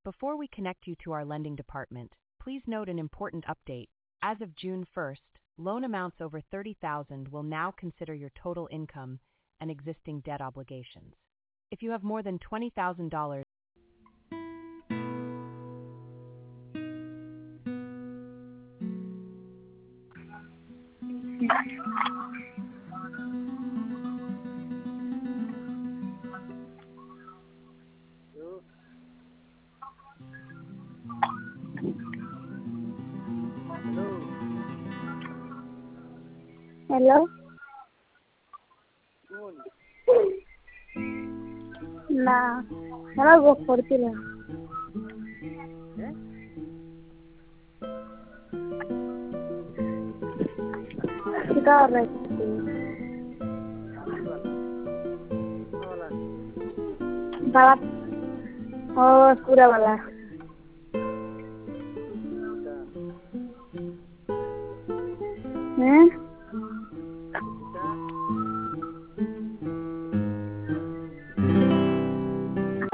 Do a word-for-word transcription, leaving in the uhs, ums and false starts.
Before we connect you to our lending department, please note an important update. As of June first, loan amounts over thirty thousand dollars will now consider your total income and existing debt obligations. If you have more than twenty thousand dollars, hello ना मला वो ಕೊಡ್ತಿಲ್ಲ सितार रखती बड़ा और पूरा वाला हैं